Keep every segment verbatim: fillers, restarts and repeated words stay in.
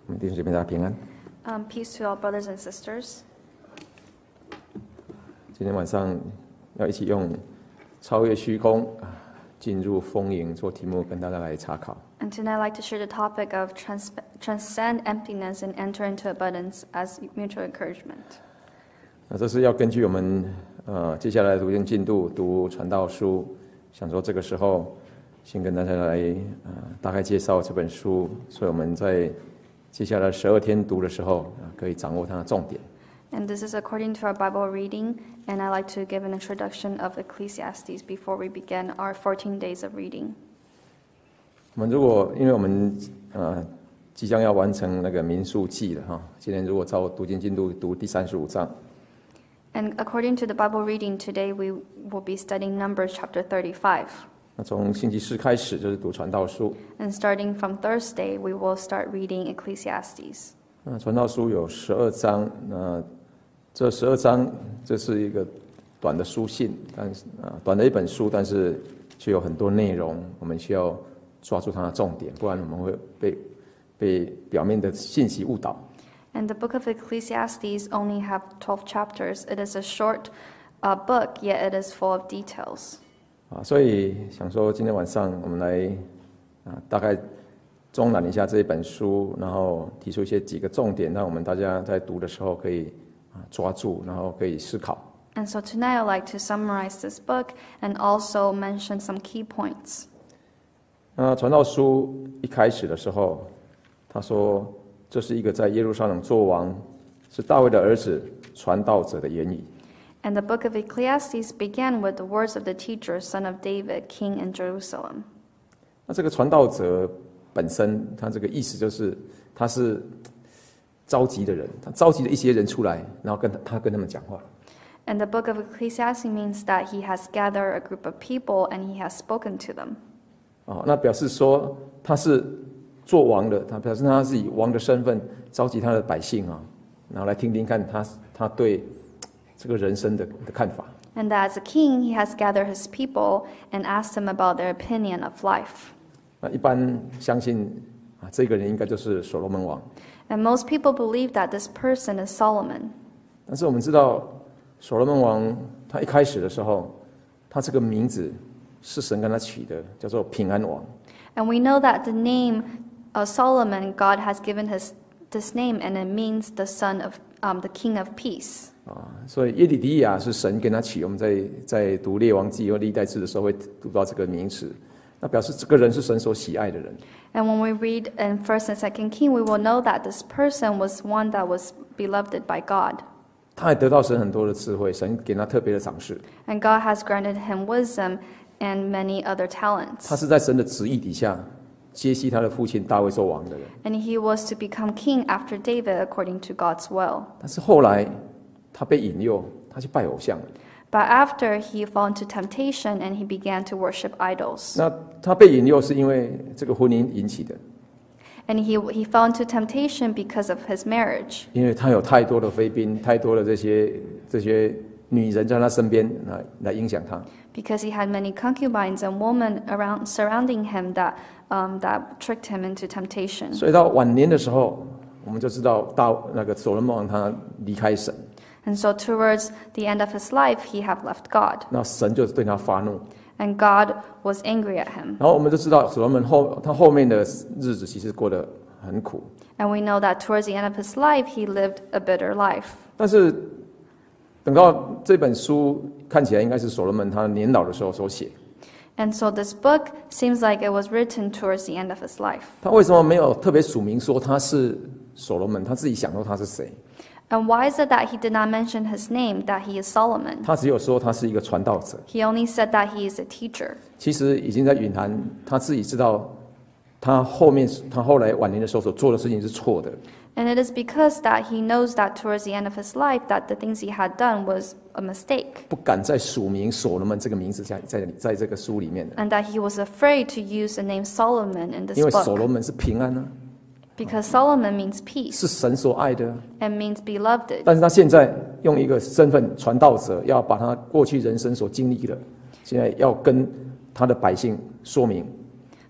我们弟兄姐妹大家平安。 Um, peace to all brothers and sisters. 今天晚上要一起用超越虚空啊，进入丰盈做题目，跟大家来查考。 And tonight I'd like to share the topic of trans- transcend emptiness and enter into abundance as mutual encouragement. 那这是要根据我们呃接下来的读经进度读传道书，想说这个时候先跟大家来呃大概介绍这本书，所以我们在接下来十二天读的时候啊，可以掌握它的重点。 And this is according to our Bible reading, and I'd like to give an introduction of Ecclesiastes before we begin our fourteen days of reading. 我们如果因为我们呃即将要完成那个民数记了哈，今天如果照读经进度读第三十五章。 And according to the Bible reading today, we will be studying Numbers chapter thirty-five. 那从星期四开始就是读传道书。 And starting from Thursday, we will start reading Ecclesiastes. 那传道书有十二章，那这十二章这是一个短的书信，但是啊短的一本书，但是却有很多内容，我们需要抓住它的重点，不然我们会被被表面的信息误导。 And the book of Ecclesiastes only have twelve chapters. It is a short uh, book, yet it is full of details. 啊，所以想说今天晚上我们来啊大概中览一下这一本书，然后提出一些几个重点，让我们大家在读的时候可以啊抓住，然后可以思考。 And so tonight I'd like to summarize this book and also mention some key points. 那传道书一开始的时候，他说这是一个在耶路撒冷作王，是大卫的儿子传道者的言语。 And the book of Ecclesiastes began with the words of the teacher, son of David, king in Jerusalem. 那这个传道者本身，他这个意思就是他是召集的人，他召集了一些人出来，然后跟他他跟他们讲话。 And the book of Ecclesiastes means that he has gathered a group of people and he has spoken to them. 哦，那表示说他是做王的，他表示他是以王的身份召集他的百姓啊，然后来听听看他他对这个人生的的看法。 And that as a king, he has gathered his people and asked them about their opinion of life. 那一般相信啊，这个人应该就是所罗门王。 And most people believe that this person is Solomon. 但是我们知道，所罗门王他一开始的时候，他这个名字是神跟他取的，叫做平安王。 And we know that the name of Solomon, God has given his this name, and it means the son of um, the king of peace. 啊，所以耶底迪亚是神跟他取。我们在在读列王记和历代志的时候会读到这个名词，那表示这个人是神所喜爱的人。 And when we read in First and Second King, we will know that this person was one that was beloved by God. 他也得到神很多的智慧，神给他特别的赏识。 And God has granted him wisdom and many other talents. 他是在神的旨意底下接续他的父亲大卫做王的人。 And he was to become king after David according to God's will. 但是后来他被引诱，他去拜偶像了。 But after he fell into temptation and he began to worship idols. 那他被引诱是因为这个婚姻引起的， And he, he fell into temptation because of his marriage. 因为他有太多的妃嫔，太多的这些这些女人在他身边来来影响他。 Because he had many concubines and women around surrounding him that, um, that tricked him into temptation. 所以到晚年的时候，我们就知道到那个所罗门王他离开神， And so towards the end of his life, he had left God. 那神就对他发怒。 And God was angry at him. 然后我们就知道所罗门后他后面的日子其实过得很苦。 And we know that towards the end of his life, he lived a bitter life. 但是等到这本书看起来应该是所罗门他年老的时候所写。 And so this book seems like it was written towards the end of his life. 他为什么没有特别署名说他是所罗门？他自己想说他是谁？ And why is it that he did not mention his name, that he is Solomon? 他只有说他是一个传道者。 He only said that he is a teacher. 其实已经在隐含他自己知道，他后面他后来晚年的时候所做的事情是错的。 And it is because that he knows that towards the end of his life that the things he had done was a mistake. 不敢再署名所罗门这个名字在在在这个书里面的， And that he was afraid to use the name Solomon in this 因为所 book. 罗门是平安啊， Because Solomon means peace 是神所爱的啊。 and means beloved. 但是他现在用一个身份传道者，要把他过去人生所经历的，现在要跟他的百姓说明。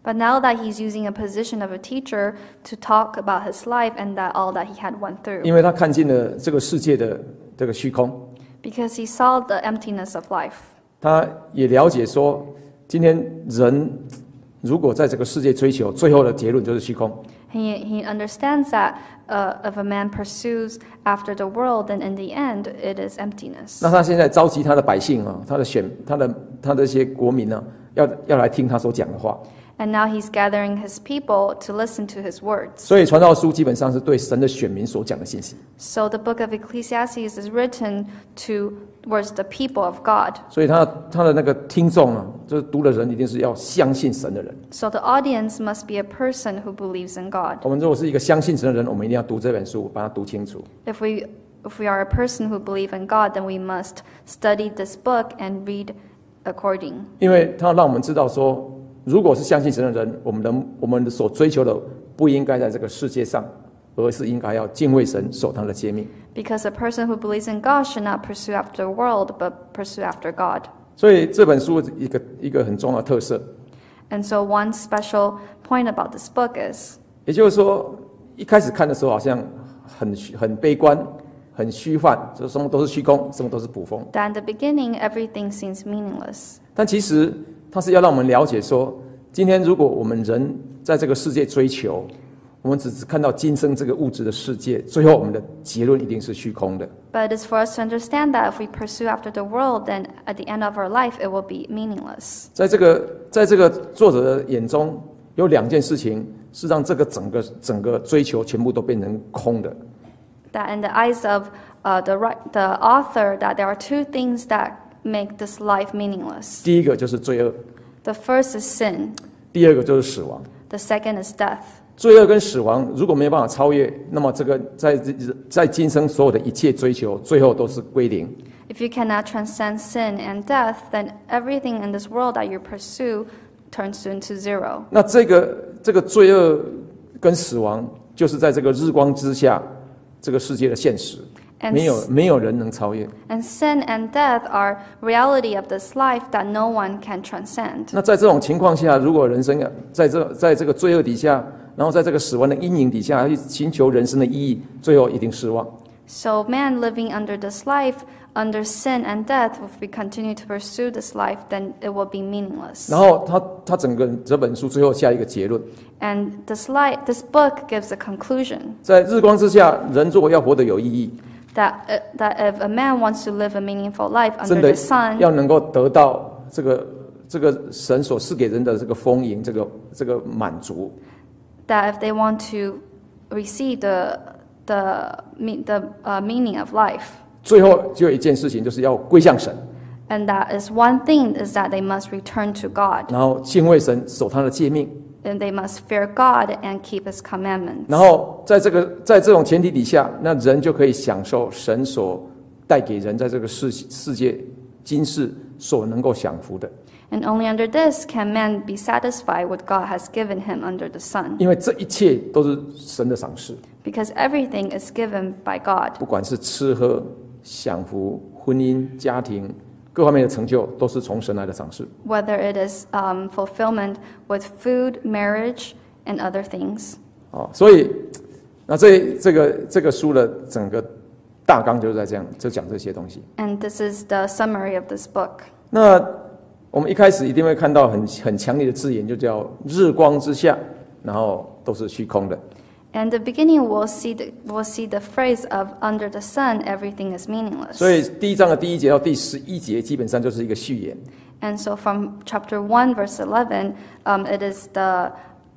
But now that he's using a position of a teacher to talk about his life and that all that he had went through. 因为他看见了这个世界的这个虚空， Because he saw the emptiness of life. 他也了解说，今天人如果在这个世界追求，最后的结论就是虚空。 He, he understands that uh, if a man pursues after the world, then in the end, it is emptiness. 那他现在召集他的百姓啊，他的选，他的他的一些国民呢、啊，要要来听他所讲的话。 And now he's gathering his people to listen to his words. 所以传道书基本上是对神的选民所讲的信息。 So the book of Ecclesiastes is written towards the people of God. 所以他他的那个听众啊，就是读的人一定是要相信神的人。 So the audience must be a person who believes in God. 我们如果是一个相信神的人，我们一定要读这本书，把它读清楚。 If we if we are a person who believes in God, then we must study this book and read according. 因为他让我们知道说，如果是相信神的人，我们的我们的所追求的不应该在这个世界上，而是应该要敬畏神，守他的诫命。 Because a person who believes in God should not pursue after the world, but pursue after God. 所以这本书一个一个很重要的特色， And so one special point about this book is 也就是说，一开始看的时候好像很很悲观、很虚幻，就是什么都是虚空，什么都是捕风。 that in the beginning everything seems meaningless. 但其实它是要让我们了解说，今天如果我们人在这个世界追求，我们只是看到今生这个物质的世界，最后我们的结论一定是虚空的。 But it is for us to understand that if we pursue after the world, then at the end of our life it will be meaningless. 在这个在这个作者的眼中，有两件事情是让这个整个整个追求全部都变成空的。 That in the eyes of uh, the, ri- the author, that there are two things that make this life meaningless. 第一个就是罪恶， The first is sin. 第二个就是死亡。 The second is death. 罪恶跟死亡如果没有办法超越，那么这个在在今生所有的一切追求，最后都是归零。 If you cannot transcend sin and death, then everything in this world that you pursue turns into zero. 那这个这个罪恶跟死亡，就是在这个日光之下，这个世界的现实， And 没有没有人能超越。 And sin and death are reality of this life that no one can transcend. 那在这种情况下，如果人生在这在这个罪恶底下，然后在这个死亡的阴影底下，去寻求人生的意义，最后一定失望。 So man living under this life, under sin and death, if we continue to pursue this life, then it will be meaningless. 然后他他整个这本书最后下一个结论， And this life, this book gives a conclusion 在日光之下，人如果要活得有意义， that uh, that if a man wants to live a meaningful life 真 under 的 the sun, 要能够得到这个这个神所赐给人的这个丰盈，这个这个满足。 that if they want to receive the the me- the uh, meaning of life, 最后就有一件事情，就是要归向神， and that is one thing is that they must return to God. 然后敬畏神，守他的诫命。 And they must fear God and keep His commandments. 然后在这个在这种前提底下，那人就可以享受神所带给人在这个世世界今世所能够享福的。 And only under this can man be satisfied with God has given him under the sun. 因为这一切都是神的赏赐， Because everything is given by God. 不管是吃喝、享福、婚姻、家庭各方面的成就，都是从神来的赏赐。 Whether it is um, fulfillment with food, marriage, and other things. 哦，所以那这这个这个书的整个大纲就是在这样，就讲这些东西。 And this is the summary of this book. 那我们一开始一定会看到很很强烈的字眼，就叫日光之下，然后都是虚空的。 And the beginning, we'll see the, we'll see the phrase of under the sun, everything is meaningless. 所以第一章的第一节到第十一节，基本上就是一个序言。 And so from chapter one, verse eleven, um, it is the,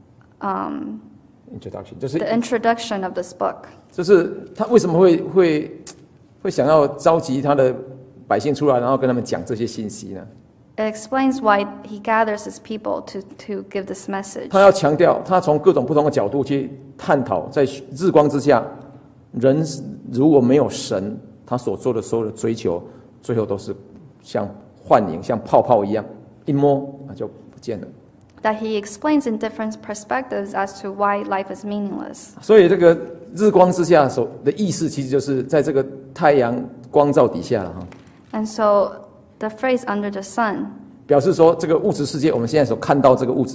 um, Introduction 就是 the introduction of this book. 就是他为什么会会会想要召集他的百姓出来，然后跟他们讲这些信息呢？ It explains why he gathers his people to, to give this message. 他要强调，他从各种不同的角度去探讨，在日光之下，人如果没有神，他所做的所有的追求，最后都是像幻影、像泡泡一样，一摸啊就不见了。 That he explains in different perspectives as to why life is meaningless. 所以这个日光之下所的意思，其实就是在这个太阳光照底下了哈。 And so the phrase under the sun 表示说，这个物质世界，我们现在所看到这个物质，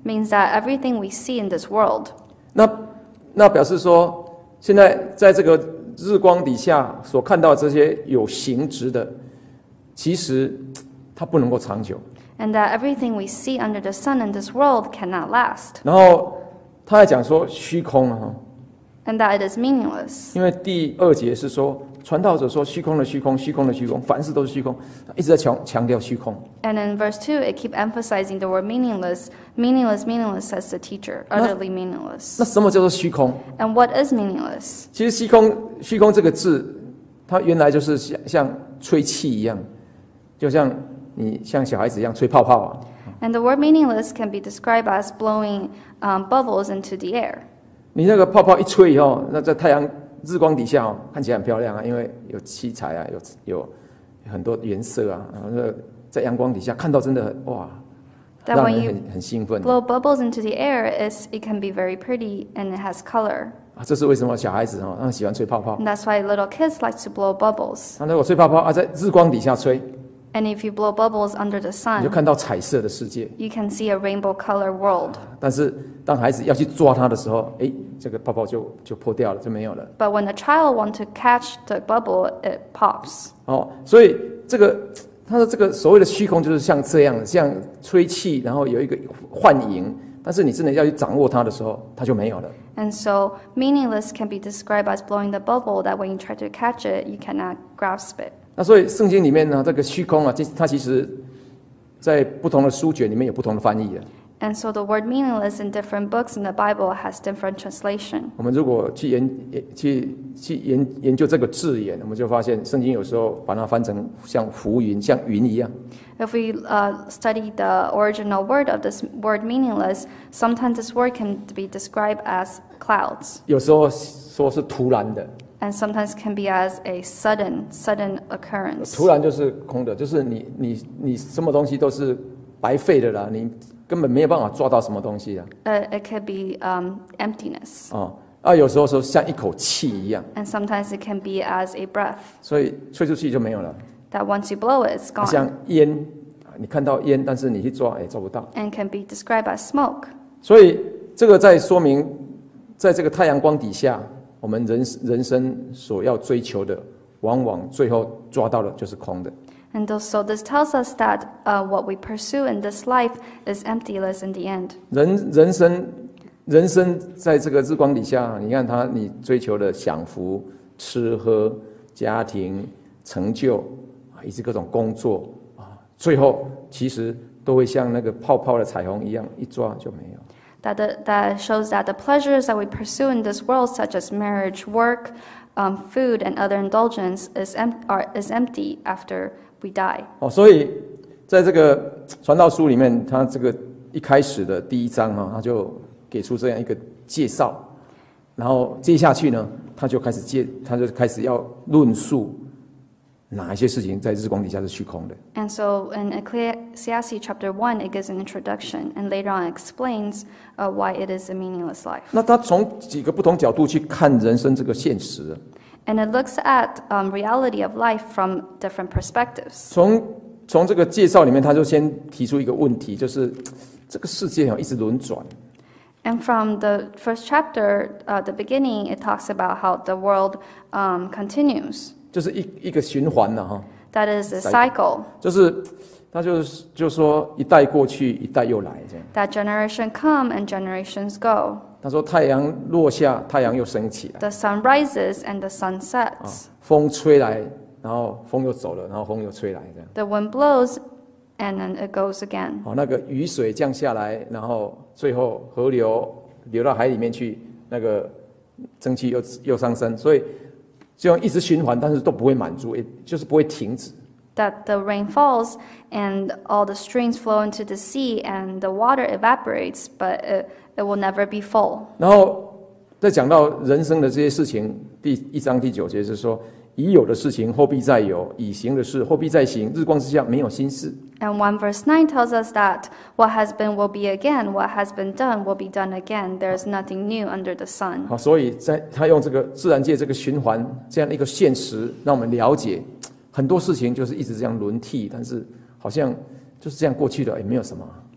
means that everything we see in this world. 那那表示说，现在在这个日光底下所看到这些有形质的，其实它不能够长久。 And that everything we see under the sun in this world cannot last. 然后他还讲说虚空啊， And that it is meaningless. 因为第二节是说传道者说虚空的虚空，虚空的虚空，凡事都是虚空，一直在强强调虚空。 And in verse two, it keeps emphasizing the word meaningless. Meaningless, meaningless, says the teacher. Utterly meaningless. 那什么叫做虚空？ And what is meaningless? 其实虚空虚空这个字，它原来就是像像吹气一样，就像你像小孩子一样吹泡泡啊。 And the word meaningless can be described as blowing um, bubbles into the air. 你那个泡泡一吹以后，那在太阳日光底下哦，看起来很漂亮啊，因为有七彩啊，有有很多颜色啊，然后那个在阳光底下看到真的哇， That 让 when 人 you 很很兴奋。 blow bubbles into the air, is it can be very pretty and it has color. 啊，这是为什么小孩子哦，他们喜欢吹泡泡。 And that's why little kids like to blow bubbles. 那如果吹泡泡啊，在日光底下吹， And if you blow bubbles under the 你就 sun, 看到彩色的世界。 you can see a rainbow color world. 但是当孩子要去抓它的时候，哎，这个泡泡就就破掉了，就没有了。 But when a child wants to catch the bubble, it pops. 哦，所以这个他的这个所谓的虚空就是像这样，像吹气，然后有一个幻影，但是你真的要去掌握它的时候，它就没有了。 And so meaningless can be described as blowing the bubble that when you try to catch it, you cannot grasp it. 那所以圣经里面呢，这个虚空啊，其它其实在不同的书卷里面有不同的翻译的。 And so the word meaningless in different books in the Bible has different translation. 我们如果去研去去研研究这个字眼，我们就发现圣经有时候把它翻成像浮云，像云一样。 If we uh, study the original word of this word meaningless, sometimes this word can be described as clouds, 有时候说是突然的， and sometimes can be as a sudden, sudden occurrence. 突然就是空的，就是你你你什么东西都是白费的啦，你根本没有办法抓到什么东西啊。 Uh, it could be um, emptiness, 哦，啊，有时候说像一口气一样， and sometimes it can be as a breath, 所以吹出去就没有了。 that once you blow it, it's 像 gone, 烟，啊你看到烟，但是你去抓也抓不到。 and can be described as smoke. 所以这个在说明，在这个太阳光底下，我们人人生所要追求的，往往最后抓到的就是空的。 And so this tells us that uh, what we pursue in this life is emptiness in the end. 人人生人生在这个日光底下，你看他，你追求的享福、吃喝、家庭、成就啊，以及各种工作啊，最后其实都会像那个泡泡的彩虹一样，一抓就没有。 That, the, that shows that the pleasures that we pursue in this world, such as marriage, work, um, food, and other indulgence, is, em- are, is empty after we die. 哦，所以在这个传道书里面，他这个一开始的第一章啊，他就给出这样一个介绍，然后接下去呢，他就开始介，他就开始要论述哪一些事情在日光底下是虚空的。 And so in Ecclesiastes chapter one, it gives an introduction, and later on it explains uh, why it is a meaningless life. 那他从几个不同角度去看人生这个现实， And it looks at um, reality of life from different perspectives. 从从这个介绍里面，他就先提出一个问题，就是这个世界啊一直轮转。 And from the first chapter, uh, the beginning, it talks about how the world um, continues. 就是一一个循环了哈， That is a cycle. 就是他就是就说一代过去，一代又来这样。 That generation come and generations go. 他说太阳落下，太阳又升起来， The sun rises and the sun 啊 sets. 风吹来，然后风又走了，然后风又吹来这样。 The wind blows and then it goes again. 哦，那个雨水降下来，然后最后河流流到海里面去，那个蒸汽又又上升，所以这样一直循环，但是都不会满足，也就是不会停止。 That the rain falls and all the streams flow into the sea and the water evaporates, but it, it will never be full. 然后再讲到人生的这些事情，第一章第九节是说，已有的事情后必再有，已行的事后必再行，日光之下没有新事。 And one verse nine tells us that what has been will be again, what has been done will be done again. There is nothing new under the sun. 好，所以在他用这个自然界这个循环这样的一个现实，让我们了解很多事情就是一直这样轮替，但是好像就是这样过去的，也没有什么。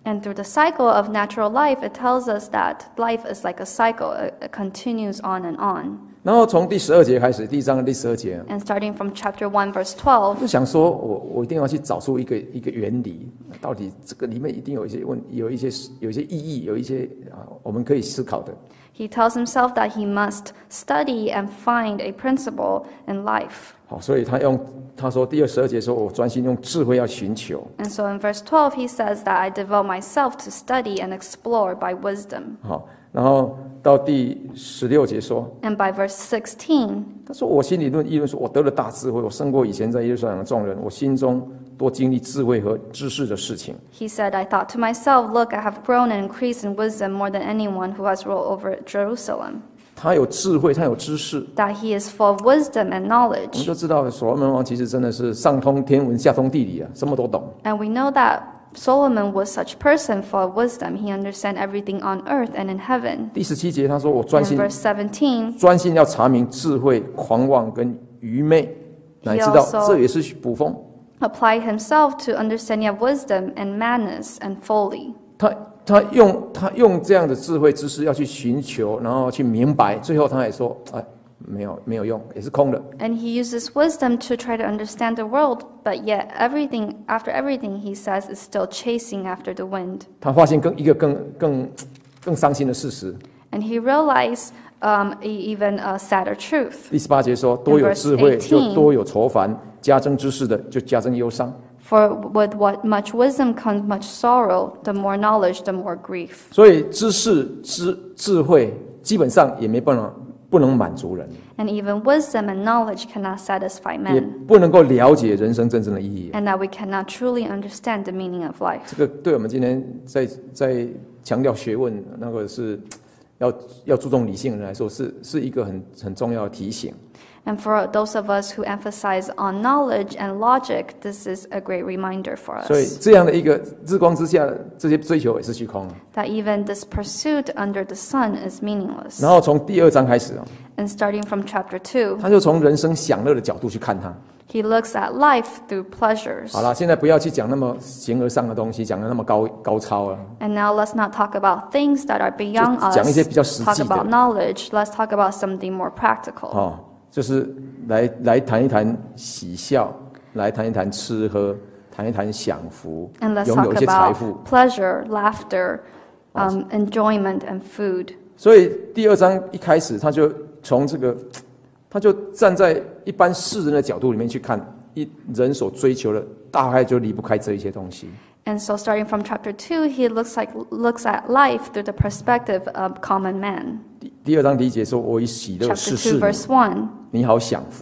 And through the cycle of natural life, it tells us that life is like a cycle, it, it continues on and on. 然后从第十二节开始，第一章的第十二节， And starting from chapter one, verse twelve, 就想说我我一定要去找出一个一个原理，到底这个里面一定有一些问，有一些有一些意义，有一些啊我们可以思考的。 he tells himself that he must study and find a principle in life. 好，所以他用他说第二十二节说，我专心用智慧要寻求。 And so in verse twelve, he says that I devote myself to study and explore by wisdom. 好，然后到第十六节说， And by verse sixteen, 他说我心里论议论说，我得了大智慧，我胜过以前在耶路撒冷的众人，我心中多经历智慧和知识的事情。 he said, I thought to myself, look, I have grown and increased in wisdom more than anyone who has ruled over Jerusalem. 他有智慧，他有知识。 That he is full of wisdom and 我们 knowledge. 就知道所罗门王其实真的是上通天文，下通地理啊，什么都懂。 And we know that Solomon was such a person full of wisdom. He understood everything on earth and in heaven. 第十七节他说，我专 In 心 verse seventeen, 专心要查明智慧、狂妄跟愚昧，乃知道 also 这也是捕风。 applied himself to understanding of wisdom and madness and folly. 他他用他用这样的智慧知识要去寻求，然后去明白，最后他也说，哎，没有没有用，也是空的。 And he uses wisdom to try to understand the world, but yet everything, after everything he says, is still chasing after the wind. 他发现更一个更更更伤心的事实。 And he realized um, e- even a sadder truth. 第十八节说，多有智慧就多有愁烦，加增知识的就加增忧伤。 For with what much wisdom comes much sorrow, the more knowledge, the more grief. 所以知识知智慧基本上也没办法不能满足人， And even wisdom and knowledge cannot satisfy 也 men, 不能够了解人生真正的意义。 and that we cannot truly understand the meaning of life. 这个对我们今天在在强调学问那个是要要注重理性的人来说，是是一个很很重要的提醒。 And for those of us who emphasize on knowledge and logic, this is a great reminder for 所以 us 这样的一个日光之下，这些追求也是虚空了。 that even this pursuit under the sun is meaningless. 然后从第二章开始啊， And starting from chapter two, 他就从人生享乐的角度去看它。 he looks at life through pleasures. 好了，现在不要去讲那么形而上的东西，讲的那么高高超啊。 And now let's not talk about things that are beyond 就讲一些比较 us. 实际的。 Talk about knowledge. Let's talk about something more practical. 哦，就是来来谈一谈喜笑，来谈一谈吃喝，谈一谈享福， And let's 拥有 talk 一些财 about 富。 pleasure, laughter, um, enjoyment, and food. 所以第二章一开始，他就从这个，他就站在一般世人的角度里面去看，一人所追求的，大概就离不开这一些东西。 And so, starting from chapter two, he looks like looks at life through the perspective of common man. 第第二章第一节说：“我以喜乐 Chapter 试试 two, 你， verse one. 你好享福。”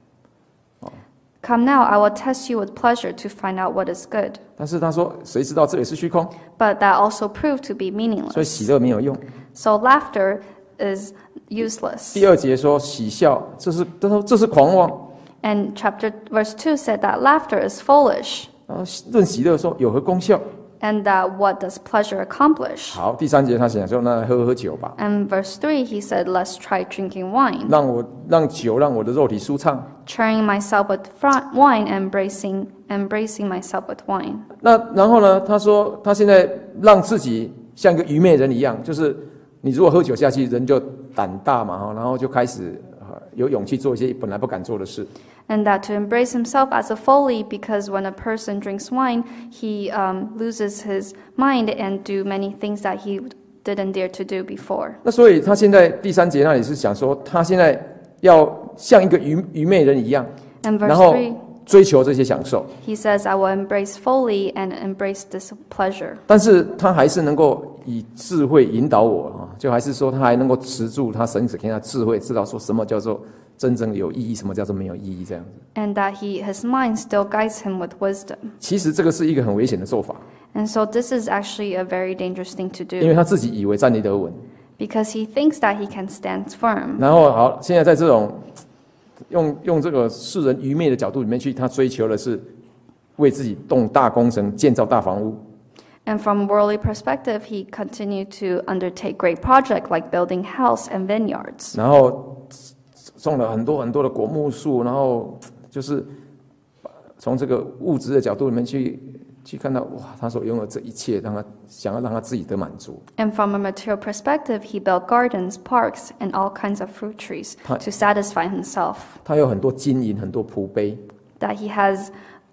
Come now, I will test you with pleasure to find out what is good. 但是他说：“谁知道这也是虚空？ But that also proved to be 所以喜 meaningless. 乐没有用。 So laughter is useless. 第二节说喜笑，这是他说这是狂妄。 And chapter verse two said that laughter is foolish, 然后论喜乐说有何功效？ and that what does pleasure accomplish? 好，第三节他想说，那来喝喝酒吧， And verse three, he said, let's try drinking wine, 让我让酒让我的肉体舒畅。 cheering myself with fr- wine, embracing embracing myself with wine. 那然后呢？他说他现在让自己像个愚昧人一样，就是你如果喝酒下去，人就胆大嘛，哈，然后就开始呃有勇气做一些本来不敢做的事。 And that to embrace himself as a folly, because when a person drinks wine, he um, loses his mind and do many things that he didn't dare to do before. 那所以他现在第三节那里是讲说，他现在要像一个愚愚昧人一样， And 然 verse 后 three, 追求这些享受， he says, I will embrace folly and embrace this pleasure. 但是他还是能够以智慧引导我啊，就还是说他还能够持住他神只给他智慧，知道说什么叫做真正有意义，什么叫做没有意义这样子。 And that he, his mind still guides him with wisdom. 其实这个是一个很危险的做法， And so this is actually a very dangerous thing to 因为 do, 他自己以为站立得稳， because he thinks that he can stand firm. 然后好，现在在这种用用这个世人愚昧的角度里面去，他追求的是为自己动大工程、建造大房屋。 And from worldly perspective, he continued to undertake great projects like building house and vineyards. 然后种了很多很多的果木树，然后就是从这个物质的角度里面去去看到哇，他所拥有这一切，让他想要让他自己得满足。 And from a material perspective, he built gardens, parks, and all kinds of fruit trees 他 to satisfy himself. 他有很多金银，很多仆碑， That he has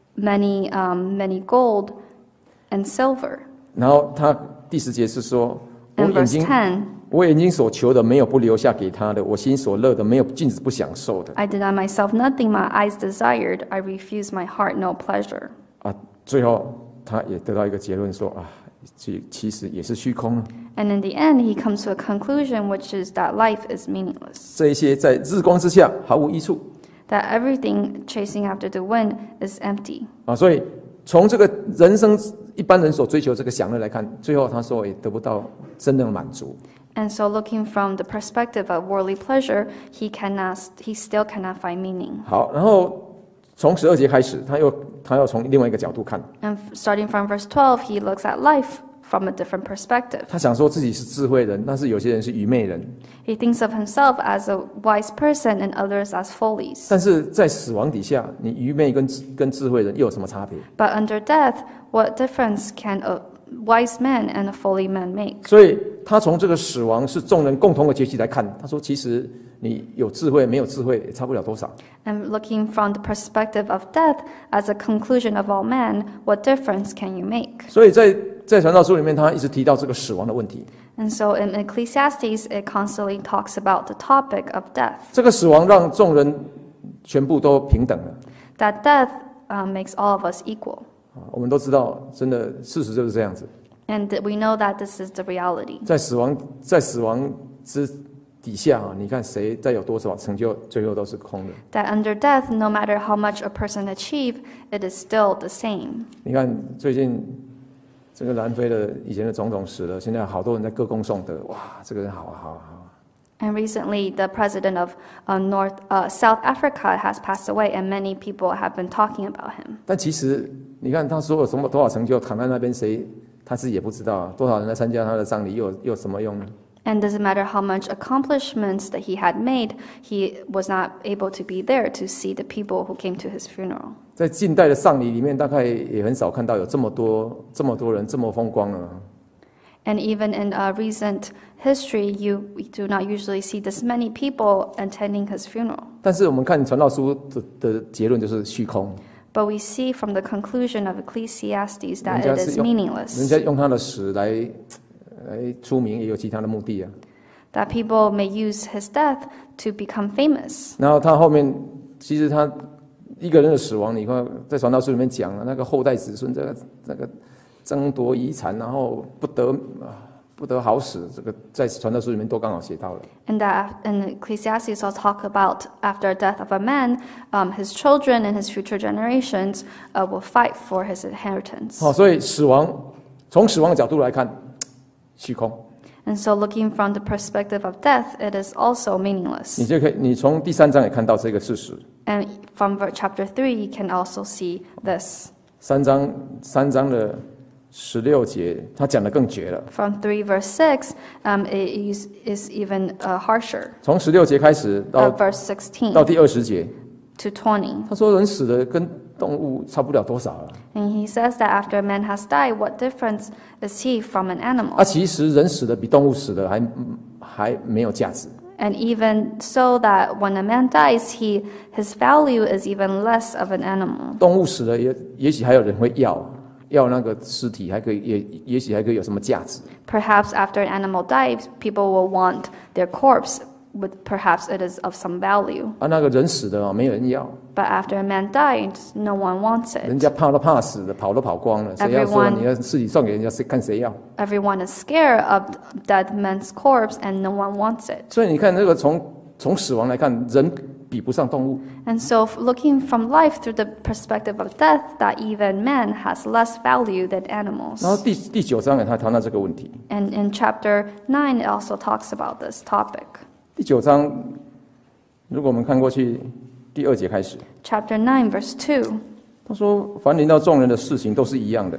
many, um, many gold and silver. 然后他第十节是说，我 And 眼 verse 睛 ten, 我眼睛所求的没有不留下给他的，我心所乐的没有禁止不享受的 I deny myself nothing my eyes desired, I refuse my heart no pleasure. 啊。最后他也得到一个结论说啊，其其实也是虚空了。 And in the end, he comes to a conclusion, which is that life is meaningless. 这一些在日光之下毫无益处 That everything chasing after the wind is empty. 啊。所以从这个人生一般人所追求这个享乐来看，最后他说也得不到真正的满足。 And so, looking from the perspective of worldly pleasure, he cannot, he still cannot find meaning. 好，然后从十二节开始，他又他要从另外一个角度看， And starting from verse twelve, he looks at life from a different perspective. 他想说自己是智慧人，但是有些人是愚昧人。 He thinks of himself as a wise person and others as fools. 但是在死亡底下，你愚昧跟智跟智慧人又有什么差别？ But under death, what difference can a wise man and a foolish man make? 所以他从这个死亡是众人共同的结局来看，他说其实你有智慧没有智慧也差不了多少。 And looking from the perspective of death as a conclusion of all men, what difference can you make? 所以在在传道书里面，他一直提到这个死亡的问题。 And so in Ecclesiastes, it constantly talks about the topic of death. 这个死亡让众人全部都平等了。 That death uh, makes all of us equal. 啊我们都知道，真的事实就是这样子。 And we know that this is the reality. 在死亡在死亡之底下啊，你看谁再有多少成就，最后都是空的。 That under death, no matter how much a person achieve, it is still the same. 你看最近这个南非的以前的总统死了，现在好多人在歌功颂德，哇，这个人好啊好啊好啊。 And recently, the president of uh, North uh, South Africa has passed away, and many people have been talking about him. 但其实你看他说有什么多少成就，躺在那边谁他自己也不知道啊，多少人来参加他的葬礼，又有又有什么用呢？ And doesn't matter how much accomplishments that he had made, he was not able to be there to see the people who came to his funeral. 在近代的丧礼里面，大概也很少看到有这么多这么多人这么风光啊。 And even in uh, recent history, you we do not usually see this many people attending his funeral. 但是我们看传道书的的结论就是虚空， But we see from the conclusion of Ecclesiastes 人 that 家 it 是 is 用 meaningless. 人家用他的死来来出名，也有其他的目的啊。 That people may use his death to become famous. 然后他后面其实他一个人的死亡，你看在传道书里面讲了，那个后代子孙这个这个争夺遗产，然后不得啊不得好死，这个在传道书里面都刚好写到了。 And that in Ecclesiastes will talk about after the death of a man, um, his children and his future generations uh, will fight for his inheritance. 好，所以死亡从死亡的角度来看，虚空。 And so, looking from the perspective of death, it is also meaningless. 你就可以，你从第三章也看到这个事实。 And from ver- chapter three, you can also see this. 三章三章的十六节，他讲的更绝了。 From three verse six, um, it is, is even uh, harsher. 从十六节开始 Uh, 到 verse sixteen 到第二十节， to twenty. 他说人死的跟动物差不了多少了。 And he says that after a man has died, what difference is he from an animal? 啊，其实人死的比动物死的还还没有价值。 And even so that when a man dies, he, his value is even less of an animal. 动物死了也也许还有人会要要那个尸体，还可以也也许还可以有什么价值。 Perhaps after an animal dies, people will want their corpse, with perhaps it is of some value. 啊，那个人死的啊，没有人要， But after a man dies, no one wants 人 it. 家怕都怕死的，跑都跑光了，谁要说 Everyone- 你的尸体送给人家，谁看谁要？ Everyone is scared of dead man's corpse, and no one wants it. 所以你看，这个从从死亡来看，人比不上动物。 And so, f- looking from life through the perspective of death, that even man has less value than 然后 animals. 第第九章也他谈到这个问题。 And in chapter nine, it also talks about this topic. 第九章，如果我们看过去，第二节开始， Chapter nine, verse two. 他说：“凡临到众人的事情都是一样的，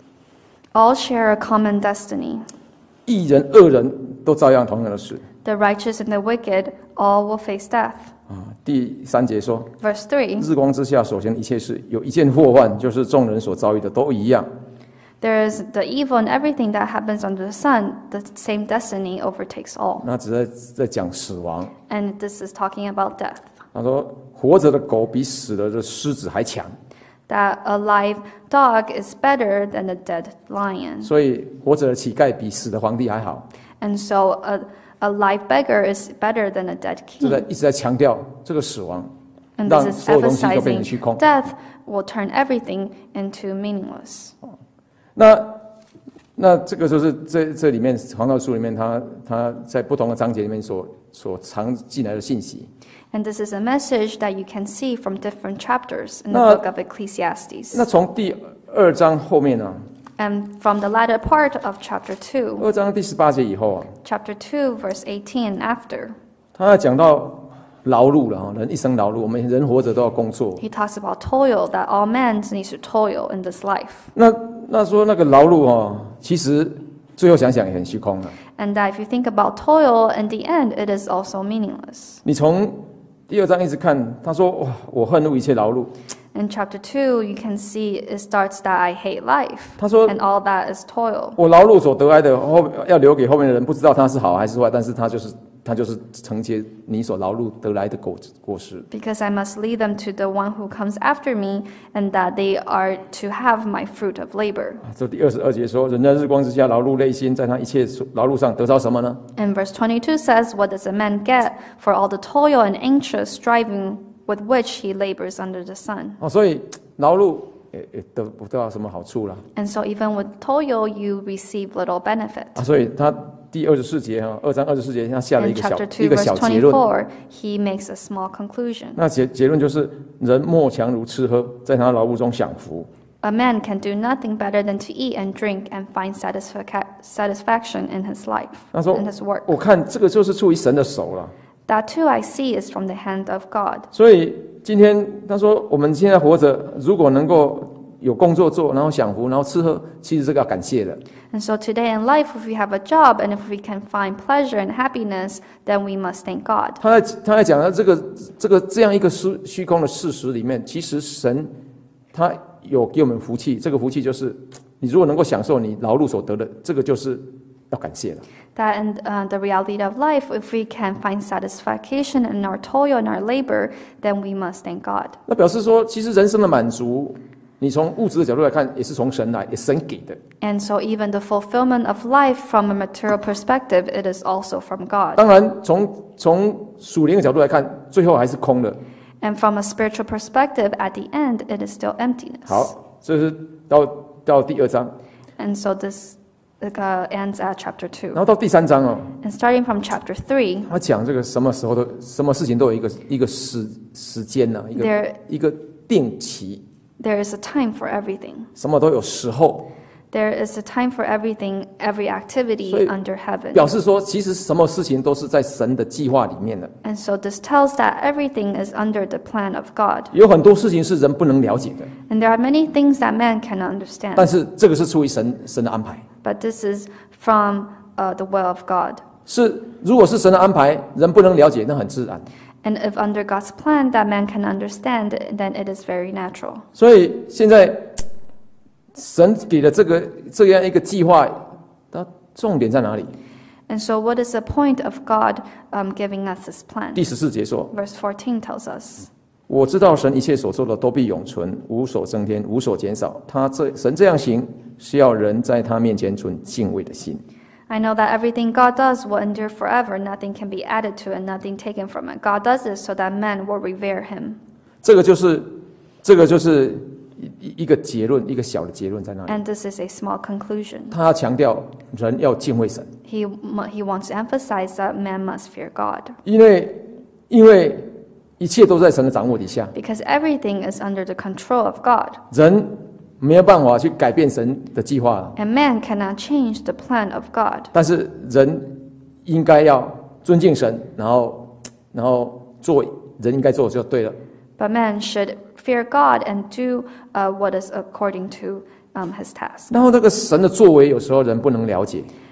All share a common destiny. 义人、恶人都照样同样的事。 The righteous and the wicked all will face death. 啊，第三节说， Verse three, 日光之下所行的一切事，有一件祸患，就是众人所遭遇的都一样。 there is the evil in everything that happens under the sun, the same destiny overtakes all. 那只在在讲死亡。 And this is talking about death. 他说，活着的狗比死了的狮子还强， That a live dog is better than a dead lion. 所以活着的乞丐比死的皇帝还好。 And so a, a live beggar is better than a dead 就在 king. 一直在强调这个死亡， And 让 this is 所有东西都变成虚 emphasizing 空。 death will turn everything into meaningless. 那那这个就是这这里面传道书里面他，他在不同的章节里面所所藏进来的信息。 And this is a message that you can see from different chapters in the 那- book of Ecclesiastes. 那从第二章后面呢、 And from the latter part of chapter two, 二章第十八节以后啊， chapter two, verse eighteen and after, 他要讲到劳碌了啊，人一生劳碌，我们人活着都要工作。 he talks about toil, that all men need to toil in this life. 那那说那个劳碌哦，其实最后想想也很虚空了。 And that if you think about toil, in the end, it is also meaningless. 你从第二章一直看，他说哇，我恨恶一切劳碌。 In chapter two, you can see it starts that I hate life, 他说 and all that is toil. 我劳碌所得来的后要留给后面的人，不知道他是好还是坏，但是他就是他就是承接你所劳碌得来的果果实。 Because I must lead them to the one who comes after me, and that they are to have my fruit of labor. 这第二十二节说，人在日光之下劳碌累心，在他一切劳碌上得着什么呢？ And verse twenty-two says, what does a man get for all the toil and anxious striving with which he labors under the sun? 哦，所以劳碌也也得不到什么好处了 And so even with toil, you receive little benefit. 啊。所以他第二十四节哈，二章二十四节，他下了一 In 个小 chapter 一 two, 个 verse 小结论。 twenty-four, he makes a small conclusion. 那结结论就是，人莫强如吃喝，在他劳碌中享福。 A man can do nothing better than to eat and drink and find satisfac- satisfaction in his life, 他说 in his work. 我看这个就是出于神的手了。 That too I see is from the hand of God. 所以今天他说，我们现在活着，如果能够有工作做，然后享福，然后吃喝，其实这个要感谢的。 And so today in life, if we have a job and if we can find pleasure and happiness, then we must thank God. 他在他在讲的这个这个这样一个虚虚空的事实里面，其实神他有给我们福气，这个福气就是你如果能够享受你劳碌所得的，这个就是要感谢了。 That in uh, the reality of life, if we can find satisfaction in our toil and our labor, then we must thank God. 那表示说，其实人生的满足，你从物质的角度来看，也是从神来，也神给的。 And so even the fulfillment of life from a material perspective, it is also from God. 当然，从从属灵的角度来看，最后还是空的。 And from a spiritual perspective, at the end, it is still emptiness. 好，这是到到第二章， And so this uh, ends at chapter two. 然后到第三章哦， And starting from chapter three, 他讲这个什么时候都什么事情都有一个一个时时间呐、一个 there, 一个定期， there is a time for everything. 什么都有时候， There is a time for everything, every activity 所以 under heaven. 表示说，其实什么事情都是在神的计划里面的。 And so this tells that everything is under the plan of God. 有很多事情是人不能了解的， And there are many things that man cannot understand. 但是这个是出于神神的安排。 But this is from uh, the will of God. 是，如果是神的安排，人不能了解，那很自然。 And if under God's plan that man can understand, then it is very natural. 所以现在神给了这个这样一个计划，它重点在哪里？ And so what is the point of God um, giving us this plan? 第十四节说 Verse fourteen tells us, 我知道神一切所做的都必永存，无所增添，无所减少。他这神这样行，是要人在他面前存敬畏的心。 I know that everything God does will endure forever. Nothing can be added to and nothing taken from it. God does this so that men will revere him. 这个就是这个就是一一个结论，一个小的结论在那里。 And this is a small conclusion. 他要强调人要敬畏神， He, mu- he wants to emphasize that man must fear God 因为因为一切都在神的掌握底下， because everything is under the control of God. 人没有办法去改变神的计划， And man cannot change the plan of God. 但是人应该要尊敬神，然后然后做人应该做的就对了。 But man should fear God and do uh, what is according to um, his task. 然后那个神的作为，有时候人不能了解，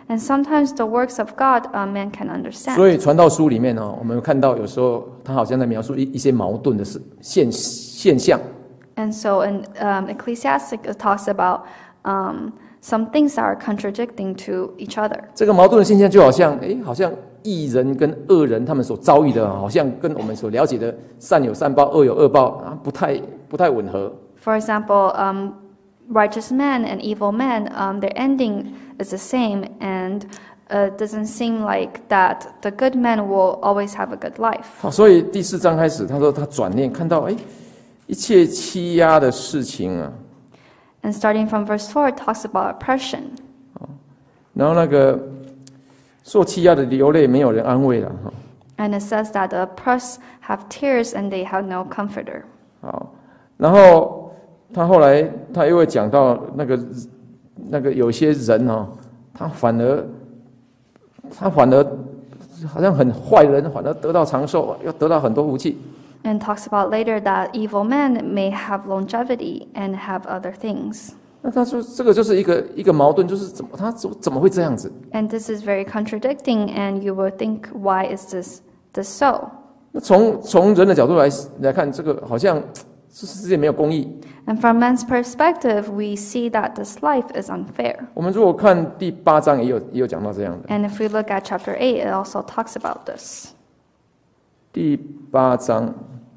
And sometimes the works of God, uh, man can understand. 所以传道书里面呢、哦，我们看到有时候他好像在描述一一些矛盾的事现现象。 And so in um, Ecclesiastic, it talks about um, some things that are contradicting to each other. 这个矛盾的现象就好像，哎，好像义人跟恶人他们所遭遇的，好像跟我们所了解的善有善报、恶有恶报啊，不太不太吻合。 For example, um, righteous men and evil men, um, their ending is the same, and uh, it doesn't seem like that the good men will always have a good life. 好，所以第四章开始，他说他转念看到，哎，一切欺压的事情啊。 And starting from verse four, it talks about oppression. 然后那个受欺压的流泪，没有人安慰了哈。 And it says that the oppressed have tears and they have no comforter. 好，然后他后来他又会讲到那个那个有些人哦，他反而他反而好像很坏的人，反而得到长寿，又得到很多福气。 And talks about later that evil men may have longevity and have other things. 那他说这个就是一个一个矛盾，就是怎么他怎怎么会这样子？ And this is very contradicting, and you will think, why is this this so? 那从从人的角度来来看，这个好像这世界没有公义。 And from man's perspective, we see that this life is unfair. 我们如果看第八章，也有也有讲到这样的。 And if we look at chapter eight, it also talks about this. 第八章，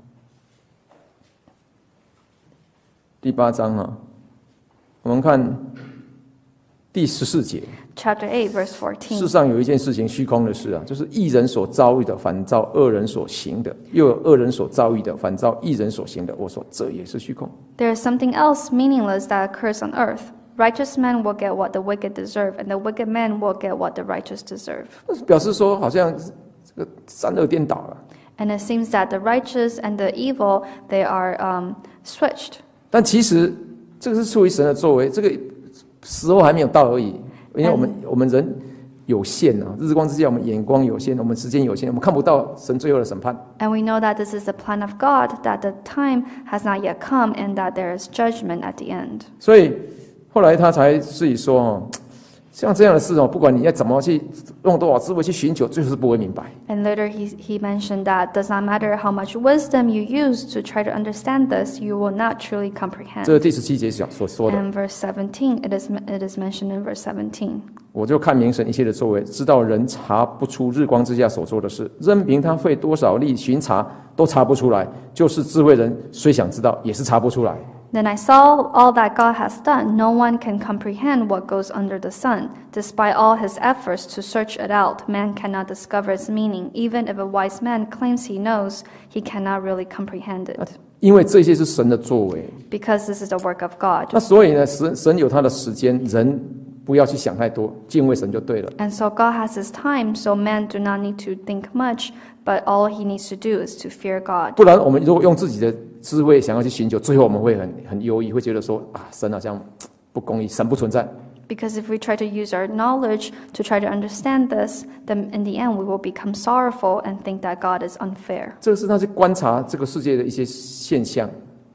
第八章啊，我们看第十四节。 Chapter eight, verse 世 fourteen. 上有一件事情虚空的事啊，就是义人所遭遇的，反照恶人所行的；又有恶人所遭遇的，反照义人所行的。我说这也是虚空。 There is something else meaningless that occurs on earth. Righteous men will get what the wicked deserve, and the wicked men will get what the righteous deserve. 表示说，好像这个善恶颠倒了。 And it seems that the righteous and the evil, they are um, switched. 但其实这个是出于神的作为，这个时候还没有到而已。因为我们我们人有限啊，日光之下我们眼光有限，我们时间有限，我们看不到神最后的审判。 And we know that this is the plan of God, that the time has not yet come, and that there is judgment at the end. 所以后来他才自己说哦，像这样的事哦，不管你要怎么去用多少智慧去寻求，最后是不会明白。 And later he, he mentioned that does not matter how much wisdom you use to try to understand this, you will not truly comprehend. 这是第十七节所说的。 And verse seventeen, it is, it is mentioned in verse seventeen. 我就看明神一切的作为，知道人查不出日光之下所做的事，任凭他费多少力巡查，都查不出来。就是智慧人虽想知道，也是查不出来。 Then I saw all that God has done. No one can comprehend what goes under the sun. Despite all his efforts to search it out, man cannot discover its meaning. Even if a wise man claims he knows, he cannot really comprehend it. 因为这些是神的作为， Because this is the work of God. 那所以呢，神神有他的时间，人不要去想太多，敬畏神就对了。 And so God has his time, so men do not need to think much, but all he needs to do is to fear God. 不然，我们如果用自己的智慧想要去寻求，最后我们会很很忧郁，会觉得说啊，神好像不公义，神不存在。 Because if we try to use our knowledge to try to understand this, then in the end we will become sorrowful and think that God is unfair. 这是他去观察这个世界的一些现象。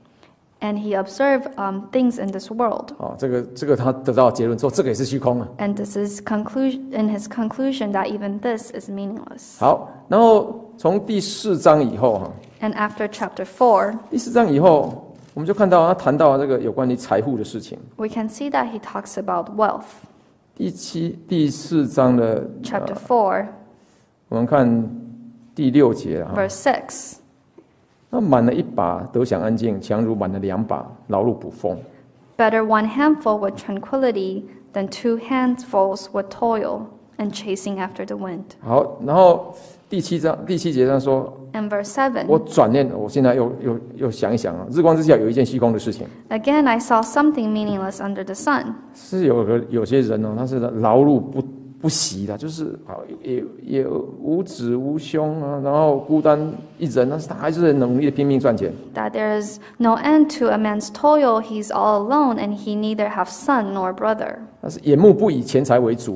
And he observed um, things in this world. 哦，这个这个他得到结论之后，这个也是虚空啊。 And this is conclusion in his conclusion that even this is meaningless. 好，然后从第四章以后哈， And after chapter four, 第四章以后，我们就看到他谈到这个有关于财富的事情。 we can see that he talks about wealth. 第七、第四章的 Chapter four, 我们看第六节啊， verse six. 那满了一把得享安静，强如满了两把劳碌捕风。 Better one handful with tranquility than two handfuls with toil and chasing after the wind. 好，然后第七章第七节上说， And verse seven. 我转念，我现在又又又想一想啊，日光之下有一件虚空的事情， Again, I saw something meaningless under the sun. 是有个有些人哦，他是劳碌不不息的，就是好也也无子无兄啊，然后孤单一人，但是他还是很努力的拼命赚钱。 That there is no end to a man's toil, he's all alone, and he neither have son nor brother. 但是眼目不以钱财为主了。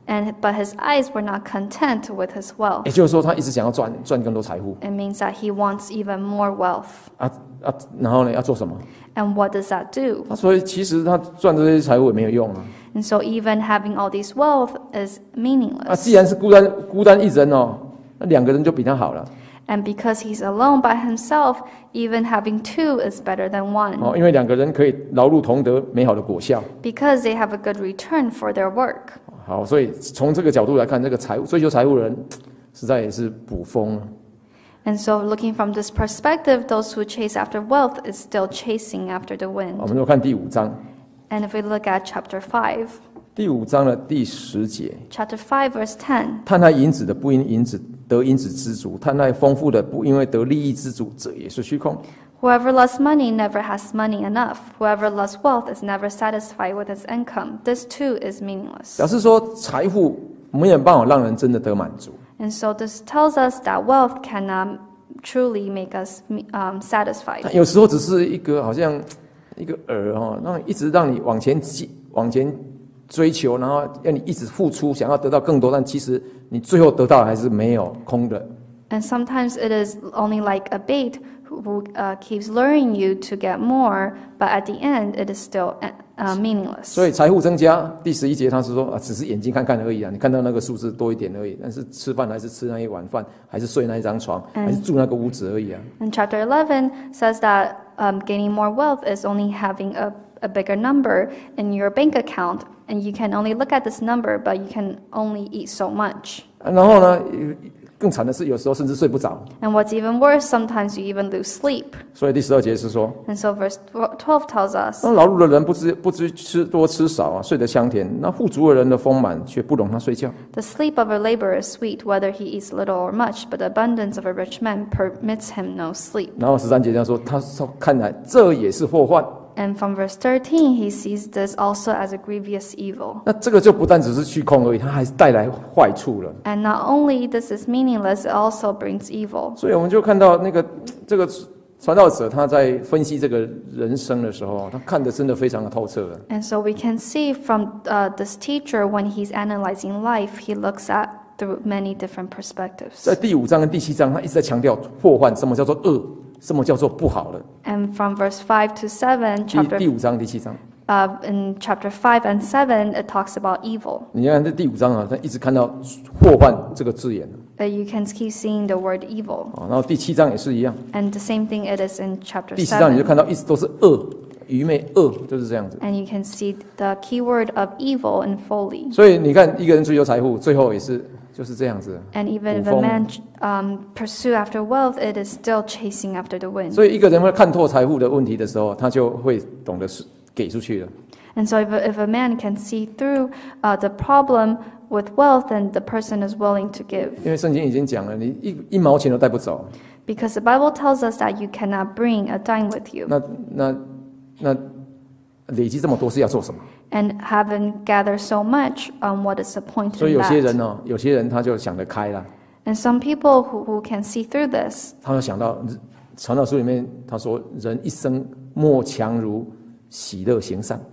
And but his eyes were not content with his 也 wealth. 就是说，他一直想要赚赚更多财富 It means that he wants even more wealth. 啊啊，然后呢，要做什么？ And what does that do? 他所以其实他赚这些财富也没有用啊。 And so even having all these wealth is 那 meaningless. 既然是孤单孤单一人哦，那两个人就比他好了 And because he's alone by himself, even having two is better than 哦， one. 因为两个人可以劳碌同得美好的果效。 Because they have a good return for their work. 好，所以从这个角度来看，这个财务追求财务的人，实在也是捕风了。 And so looking from this perspective, those who chase after wealth is still chasing after the 我 wind. 们就看第五章， And if we look at chapter five, 第五章的第十节， chapter five verse ten, 贪爱银子的不因银子得银子知足，贪爱丰富的不因为得利益知足，这也是虚空。 whoever loves money never has money enough. Whoever loves wealth is never satisfied with his income. This too is meaningless. 表示说，财富没有办法让人真的得满足。 And so this tells us that wealth cannot truly make us um, satisfied. 有时候只是一个好像一个饵哦，让一直让你往前进往前追求，然后要你一直付出，想要得到更多，但其实你最后得到的还是没有空的。 And sometimes it is only like a bait who, who uh, keeps luring you to get more, but at the end it is still uh, meaningless. 所以财富增加，第十一节他是说啊，只是眼睛看看而已啊，你看到那个数字多一点而已，但是吃饭还是吃那一碗饭，还是睡那一张床，还是住那个屋子而已啊。 And chapter eleven says that um, gaining more wealth is only having a, a bigger number in your bank account, and you can only look at this number, but you can only eat so much. 啊然后呢，更惨的是有时候甚至睡不着。 And what's even worse, sometimes you even lose sleep. 所以第十二节是说， And so verse twelve tells us, 那劳碌的人不知不知吃多吃少啊，睡得香甜；那富足的人的丰满却不容他睡觉。 the sleep of a laborer is sweet, whether he eats little or much, but the abundance of a rich man permits him no sleep. 然后十三节这样说，他说看来这也是祸患。 And from verse thirteen, he sees this also as a grievous evil. 那这个就不但只是虚空而已，它还是带来坏处了。 And not only this is meaningless, it also brings evil. 所以我们就看到那个这个传道者他在分析这个人生的时候，他看得真的非常的透彻了。 And so we can see from uh, this teacher, when he's analyzing life, he looks at through many different perspectives. 在第五章跟第七章，他一直在强调祸患，什么叫做恶，什么叫做不好的。 And from verse five to seven, 第 chapter 第五章、第七章， uh, in chapter five and seven, it talks about evil. 你看这第五章啊，他一直看到祸患这个字眼 Uh, you can keep seeing the word evil. 啊，然后第七章也是一样， And the same thing it is in chapter 第七章你就 seven. 看到一直都是恶、愚昧、恶，就是这样子。 And you can see the key word of evil in fully. 所以你看，一个人追求财富，最后也是就是这样子。 And even if 捕 a 风。 man um, pursue after wealth, it is still chasing after the wind. 所以一个人会看透财富的问题的时候，他就会懂得是给出去了。 And so if a, if a man can see through uh, the problem with wealth, then the person is willing to give. 因为圣经已经讲了，你一一毛钱都带不走。 Because the Bible tells us that you cannot bring a dime with you. 那那那累积这么多是要做什么？ And having gathered so much, um, what is the point 所以 in 有些人 that? 呢、有些人他就想得开了， And some people who, who can see through this, 他就想到传道书里面他说，人一生莫强如喜乐行善。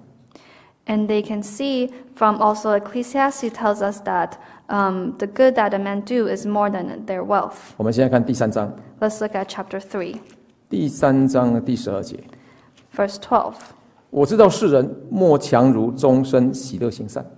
and they can see from also Ecclesiastes tells us that um, the good that a man do is more than their wealth. 我们现在看第三章， Let's look at chapter three, 第三章的第十二节， verse twelve. 我知道世人莫强如终身喜乐行善。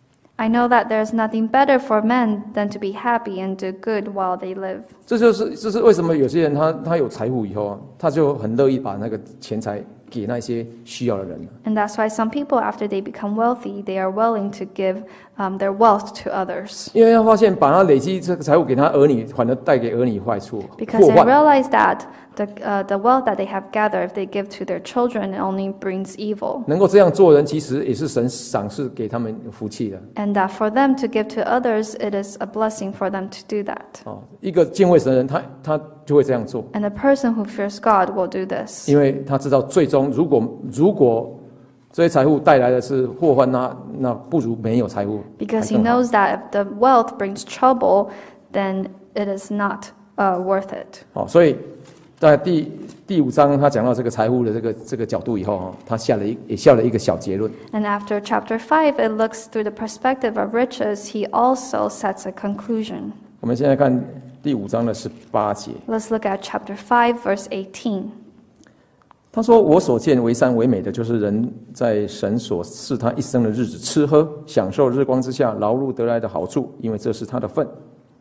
I know that there is nothing better for men than to be happy and do good while they live. 这就是这是为什么有些人他他有财富以后啊，他就很乐意把那个钱财给那些需要的人。 And that's why some people, after they become wealthy, they are willing to give um, their wealth to others. 因为他发现把他累积这个财富给他儿女，反而带给儿女坏处、 Because 祸 they 患。 realize that the, uh, the wealth that they have gathered, if they give to their children, it only brings evil. 能够这样做的人，其实也是神赏赐给他们有福气的。 And that for them to give to others, it is a blessing for them to do that. 哦，一个敬畏神的人，他他就会这样做， And the person who fears God will do this. 因为他知道最终如果如果这些财富带来的是祸患，那那不如没有财富还 Because he 更好。 knows that if the wealth brings trouble, then it is not uh, worth it. 好，所以在第第五章，他讲到这个财富的这个这个角度以后，哈，他下了一也下了一个小结论。 And after chapter five, it looks through the perspective of riches. He also sets a conclusion. 我们现在看第五章的十八节。 Let's look at chapter five, verse eighteen. 他说：“我所见为善为美的，就是人在神所赐他一生的日子，吃喝享受日光之下劳碌得来的好处，因为这是他的份。”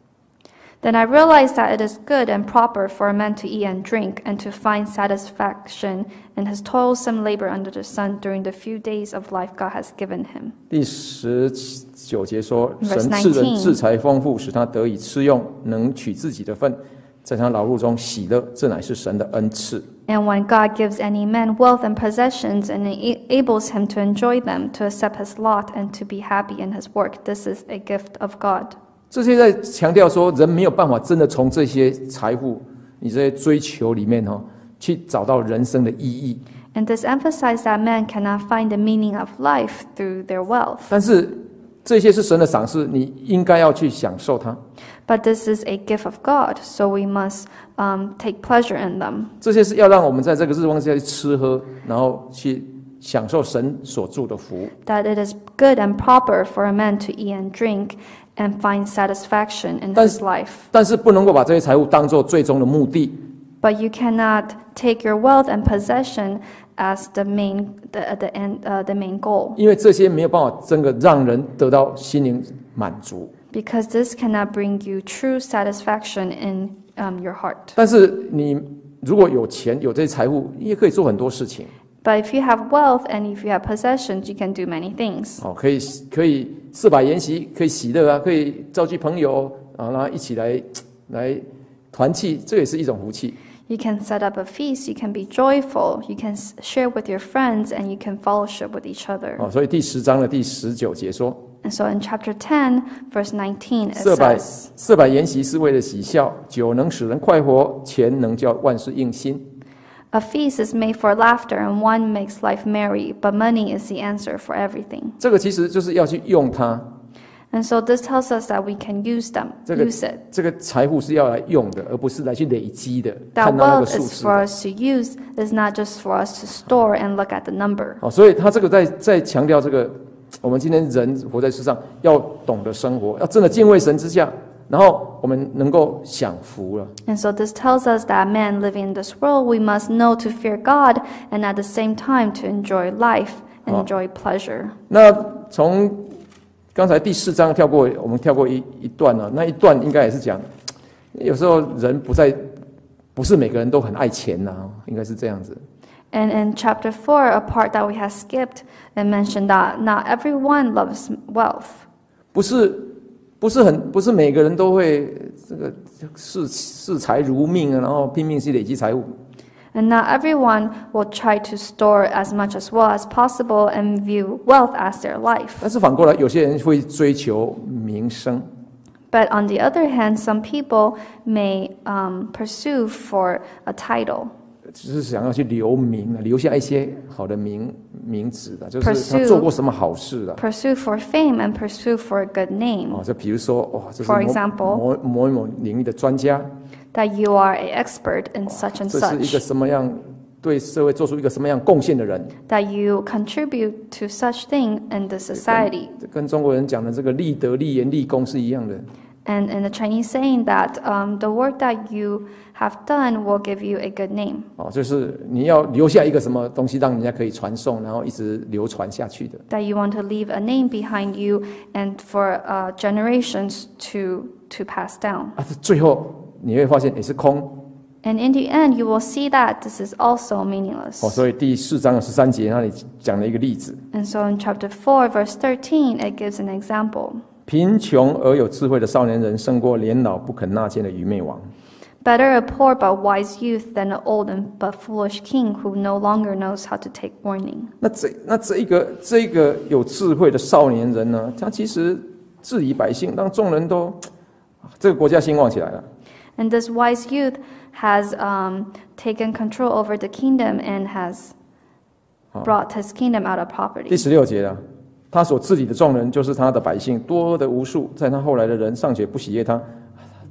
Then I realized that it is good and proper for a man to eat and drink, and to find satisfaction in his toilsome labor under the sun during the few days of life God has given him. 第十九节说：“神 Verse 赐人 nineteen. 智财丰富，使他得以吃用，能取自己的份，在他劳碌中喜乐，这乃是神的恩赐。” And when God gives any man wealth and possessions and enables him to enjoy them, to accept his lot, and to be happy in his work, this is a gift of God. 这些在强调说，人没有办法真的从这些财富、你这些追求里面哈，去找到人生的意义。 And this emphasizes that man cannot find the meaning of life through their wealth. 但是这些是神的赏赐，你应该要去享受它。 But this is a gift of God, so we must um, take pleasure in them. 这些是要让我们在这个日光之下去吃喝，然后去享受神所祝的福。 That it is good and proper for a man to eat and drink and find satisfaction in 但 his 是 life. 但是不能够把这些财物当作最终的目的。 But you cannot take your wealth and possession as the main, the, the, end, uh, the main goal. 因为这些没有办法真的让人得到心灵满足。 Because this cannot bring you true satisfaction in um, your heart. 但是你如果有钱有这些财物，你也可以做很多事情。 But if you have wealth and if you have possessions, you can do many things. 哦，可以可以四百筵席，可以喜乐啊，可以召集朋友啊，然后一起来来团契，这也是一种福气。 You can set up a feast, you can be joyful, you can share with your friends, and you can fellowship with each other. 哦，所以第十章的第十九节说， And so in chapter ten, verse nineteen, it 四百 says, 四百筵席是为了喜笑，酒能使人快活，钱能叫万事应心。 A feast is made for laughter, and wine makes life merry, but money is the answer for everything. 这个其实就是要去用它， And so this tells us that we can use them, 这个 use it. 这个财富是要来用的，而不是来去累积的， That 看到那个 wealth 数 is 字 for 的。 us to use, is not just for us to store and look at the number. 哦，所以他这个在在强调这个，我们今天人活在世上，要懂得生活，要真的敬畏神之下，然后我们能够享福了。 And so this tells us that man living in this world, we must know to fear God and at the same time to enjoy life, enjoy pleasure. 那从刚才第四章跳过，我们跳过一一段呢、啊，那一段应该也是讲，有时候人不在，不是每个人都很爱钱呐、啊，应该是这样子。 And in chapter four, a part that we have skipped, it mentioned that not everyone loves wealth. 不是，不是很，不是每个人都会这个视视财如命啊，然后拼命去累积财物。 And not everyone will try to store as much as well as possible and view wealth as their life. 但是反过来，有些人会追求名声。 But on the other hand, some people may um, pursue for a title. 只是想要去留名，留下一些好的名名字的，就是他 Pursue- 做过什么好事的。 Pursue for fame and pursue for a good name. 哦，就比如说，哇，这是 For 某 example- 某某某领域的专家， That you are an expert in such and 这是一个 such. 什么样对社会做出一个什么样贡献的人。 That you contribute to such thing in the society. 这跟中国人讲的这个立德、立言、立功是一样的。 And in the Chinese saying that um, the work that you have done will give you a good name. 哦，就是你要留下一个什么东西，让人家可以传颂，然后一直流传下去的。 That you want to leave a name behind you and for uh, generations to, to pass down. 啊，最后你会发现也是空。 And in the end, you will see that this is also meaningless. 哦，所以第四章的十三节那里讲了一个例子： And so in chapter four, verse thirteen, it gives an example. 贫穷而有智慧的少年人，胜过年老不肯纳谏的愚昧王。 Better a poor but wise youth than an old and but foolish king who no longer knows how to take warning. 那这那这一个这一个有智慧的少年人呢，他其实治理百姓，让众人都这个国家兴旺起来了。 And this wise youth has um, taken control over the kingdom and has brought his kingdom out of 第 poverty. 十六节啊，他所治理的众人就是他的百姓，多的无数，在他后来的人尚且不喜悦他，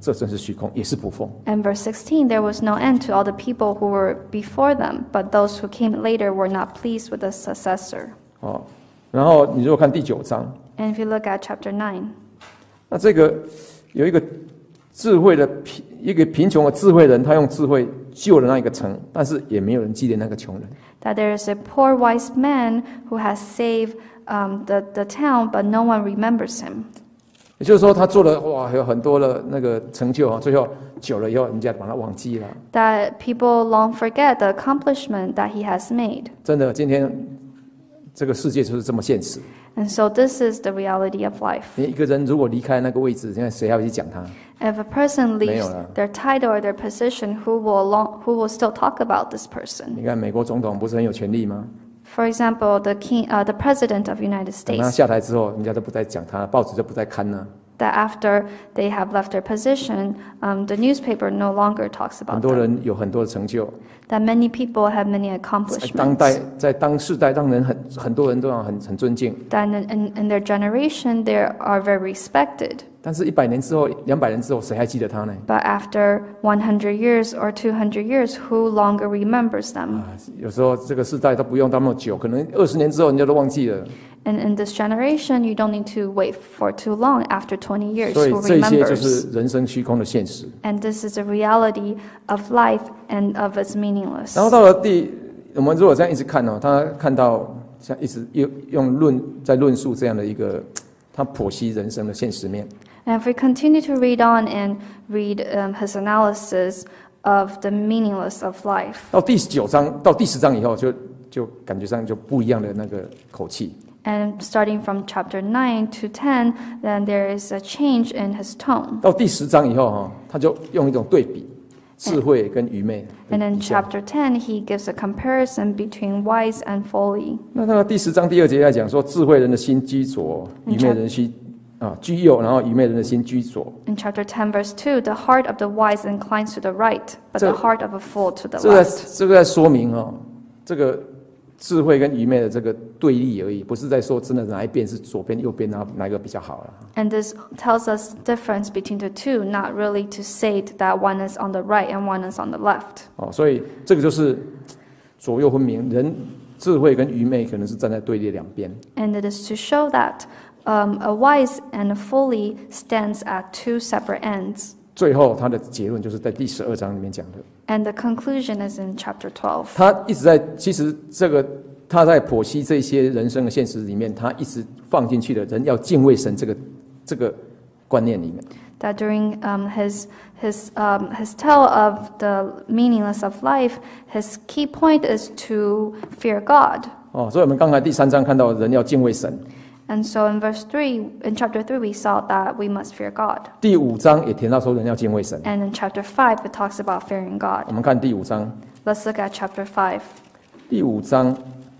这真是虚空，也是不奉。 And verse sixteen, there was no end to all the people who were before them, but those who came later were not pleased with the successor. 哦，然后你如果看第九章， And if you look at chapter nine, 那这个有一个智慧的贫一个贫穷的智慧人，他用智慧救了那一个城，但是也没有人纪念那个穷人。 that there is a poor wise man who has saved um, the, the town, but no one remembers him. 也就是说，他做了哇，有很多的那个成就啊，最后久了以后，人家把他忘记了。 That people long forget the accomplishment that he has made. 真的，今天这个世界就是这么现实。 And so this is the reality of life. 你一个人如果离开那个位置，现在谁还会去讲他？ If a person leaves 没有了。 their title or their position, who will, long, who will still talk about this person? 你看美国总统不是很有权力吗？ For example, the, king, uh, the president of United 等他 States, 下台之后，人家都不再讲他，报纸就不再刊了。 that after they have left their position, um, the newspaper no longer talks 很 about 多 them. 人有很多的成就， That many people have many 在当 accomplishments. 代在当世代，让人很很多人都要很很尊敬。 That in, in, in their generation, they are very respected. 但是，一百年之后、两百年之后，谁还记得他呢？ But after one hundred years or two hundred years, who longer remembers them? 啊，有时候这个世代都不用那么久，可能二十年之后人家都忘记了。 And in this generation, you don't need to wait for too long. After twenty years, 所以 who 这些就 remembers? 是人生虚空的现实。 And this is the reality of life and of its meaningless. 然后到了第，我们如果这样一直看哦，他看到像一直用用论在论述这样的一个，他剖析人生的现实面。 And if we continue to read on and read um, his analysis of the meaningless of life, 到第九章到第十章以后就，就感觉上就不一样的那个口气。 and starting from chapter nine to ten, then there is a change in his tone. 到第十章以后哈，他就用一种对比，智慧跟愚昧的 And in 比较。 chapter ten, he gives a comparison between wise and folly. 那他第十章第二节在讲说，智慧人的心居左，愚昧人心啊居右，然后愚昧人的心居左。 In chapter ten, verse two, the heart of the wise inclines to the right, but the 这- heart of a fool to the 这个 left. 这个在说明哦，这个智慧跟愚昧的这个对立而已，不是在说真的哪一边是左边右边，哪哪一个比较好了。 And this tells us the difference between the two, not really to say that one is on the right and one is on the left. 哦，所以这个就是左右分明，人智慧跟愚昧可能是站在对立两边。 And it is to show that um, a wise and a folly stands at two separate ends. 最后他的结论就是在第十二章里面讲的。 And the conclusion is in chapter twelve. 他一直在，其实这个他在剖析这些人生的现实里面，他一直放进去的人要敬畏神这个这个观念里面。 That during um, his his um, his tell of the meaningless of life, his key point is to fear God. 哦，所以我们刚才第三章看到人要敬畏神， And so in verse three, in chapter three, we saw that we must fear God. 第五章也提到说人要敬畏神。 And in chapter five, it talks about fearing 我 God. 们看第五章， Let's look at chapter five. 第五章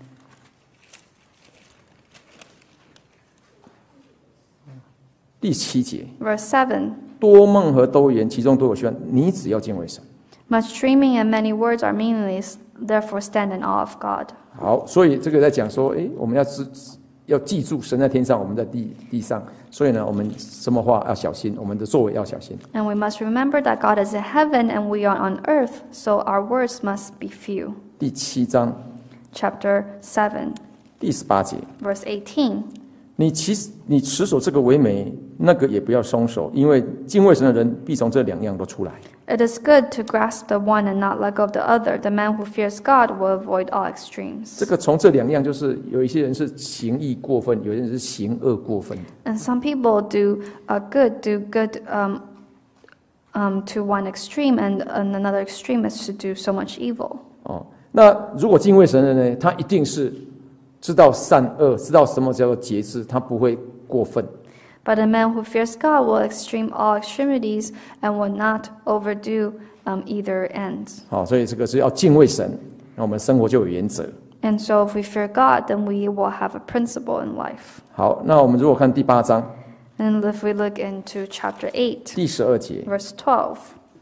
第七节， Verse seven. 多梦和多言，其中都有虚幻，你只要敬畏神。 Much dreaming and many words are meaningless, therefore stand in awe of God. 好，所以这个在讲说，诶，我们要知要记住神在天上，我们在地地上。所以呢，我们什么话要小心，我们的作为要小心。 And we must remember that God is in heaven and we are on earth, so our words must be few. 第七章 Chapter seven, 第十八节， verse eighteen. 你持你持守这个为美，那个也不要松手，因为敬畏神的人必从这两样都出来。 It is good to grasp the one and not let go of the other. The man who fears God will avoid all extremes. 这个从这两样，就是有一些人是行义过分，有些人是行恶过分。 And some people do uh, good, do good um, um, to one extreme, and, and another extreme is to do so much evil. 哦，那如果敬畏神的呢，他一定是知道善恶，知道什么叫做节制，他不会过分。 But a man who fears God will extreme all extremities and will not overdo um, either ends. 好，所以这个是要敬畏神，那我们生活就有原则。 And so if we fear God, then we will have a principle in life. 好，那我们如果看第八章 And if we look into chapter eight, 第十二节， verse twelve,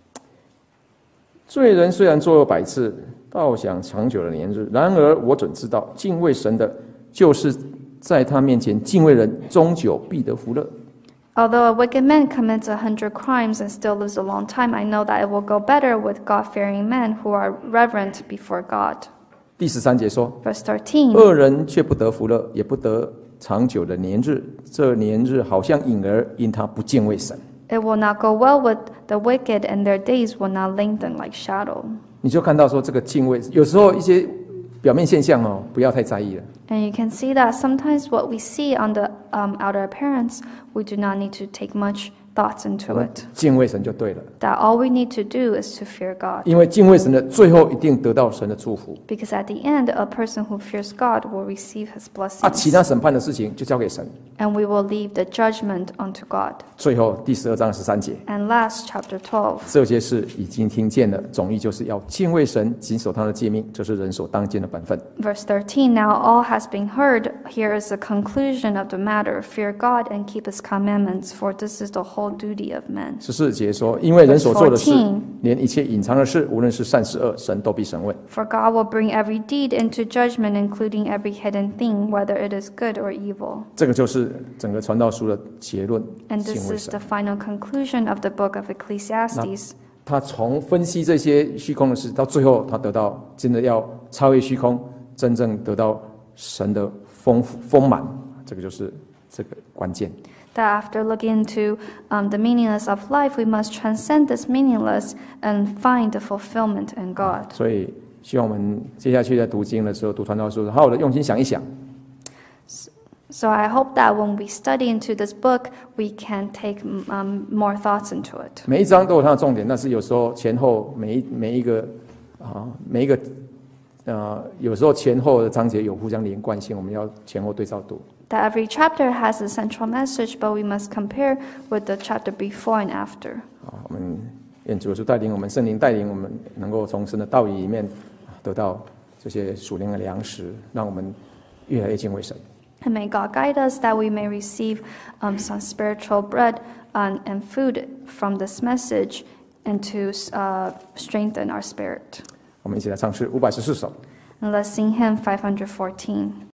罪人虽然作恶百次，倒想长久的年日，然而我准知道，敬畏神的，就是在他面前敬畏人，终久必得福乐。 Although a wicked man commits a hundred crimes and still lives a long time, I know that it will go better with God-fearing men who are reverent before God. 第十三节说， Verse thirteen. 恶人却不得福乐，也不得长久的年日，这年日好像影儿，因他不敬畏神。 It will not go well with the wicked, and their days will not lengthen like shadow. 你就看到说这个敬畏，有时候一些表面现象哦，不要太在意了。 And you can see that sometimes what we see on the um, outer appearance, we do not need to take much thoughts into 我们 it. 敬畏神就对了， That all we need to do is to fear God. 因为敬畏神的最后一定得到神的祝福。 Because at the end, a person who fears God will receive his 啊，其 blessings. 他审判的事情就交给神。 And we will leave the judgment unto God. 最后第十二章十三节， And last, chapter twelve. 这些事已经听见了，总意就是要敬畏神，谨守他的诫命，这是人所当尽的本分。 Verse thirteen. Now all has been heard. Here is the conclusion of the matter. Fear God and keep his commandments, for this is the whole duty of men. 十四节说，因为人所做的事 Verse fourteen， 连一切隐藏的事，无论是善是恶，神都必审问。 For God will bring every deed into judgment, including every hidden thing, whether it is good or evil. 这个就是整个传道书的结论， And 敬 this 畏 is 神 the。final conclusion of the book of Ecclesiastes. 他从分析这些虚空的事，到最后他得到真的要超越虚空，真正得到神的丰富丰满，这个就是这个关键。 That after looking into um, the meaningless of life, we must transcend this meaningless and find the fulfillment in God. 所以希望我们接下去在读经的时候，读传道书，好好的用心想一想， So I hope that when we study into this book, we can take um, more thoughts into it. 每一章都有它的重点，但是有时候前后每一每一个啊每一个呃有时候前后的章节有互相连贯性，我们要前后对照读。 That every chapter has a central message, but we must compare with the chapter before and after. 啊，我们愿主耶稣带领我们，圣灵带领我们，能够从神的道理里面得到这些属灵的粮食，让我们越来越敬畏神。 And may God guide us that we may receive um, some spiritual bread and, and food from this message and to uh, strengthen our spirit. 我们一起来唱诗五百十四首。 And let's sing hymn five hundred fourteen.